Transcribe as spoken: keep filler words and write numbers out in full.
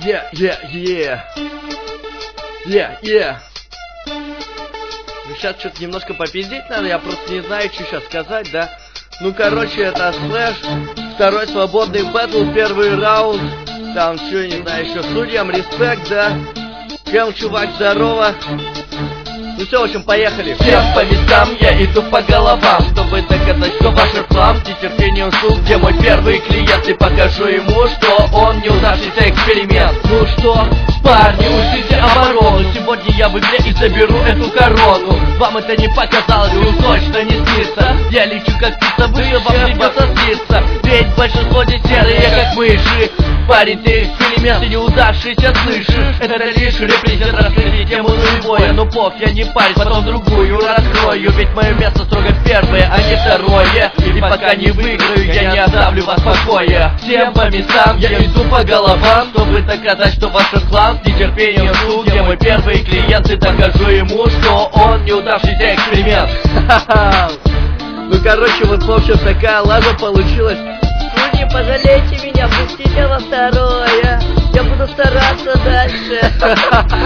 Yeah, yeah, yeah. Yeah, yeah. Сейчас что-то немножко попиздить надо, я просто не знаю, что сейчас сказать, да? Ну, короче, это Слэш, второй свободный бэтл, первый раунд. Там, что, не знаю, еще судьям, респект, да? Кэм, чувак, здорово. Ну все, в общем, поехали. Всем по местам, я иду по головам, чтобы доказать, что ваш реклам с нетерпением жду, где мой первый клиент, и покажу ему, что он неудавшийся эксперимент. Ну что, парни, учите оборону, сегодня я в игре и заберу эту корону. Вам это не показалось, уж точно не снится. Я лечу как птица выше, вам придется слиться, ведь большинство здесь серые, как мыши. Парень, ты эксперимент, ты неудавшийся, слышишь? Это лишь репрезент раскрытия тему нулевое. Ну пох, я не парень, потом другую раскрою, ведь мое место строго первое, а не второе. И пока не выиграю, я не оставлю вас в покое. Всем по местам, я иду по головам, чтобы доказать, что ваш клан с нетерпением жду, где мой первый клиент, и докажу ему, что он неудавшийся эксперимент. Ну, короче, вот, в общем, такая лажа получилась. Ну не пожалейте меня, пустите во второе. Я буду стараться дальше.